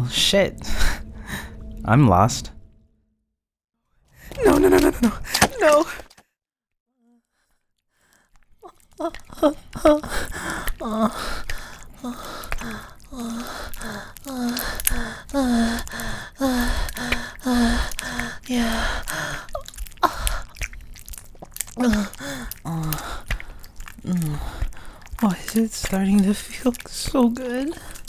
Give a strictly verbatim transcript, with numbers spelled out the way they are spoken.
Well, shit. I'm lost. No, no, no, no, no, no. Yeah. Why is it starting to feel so good?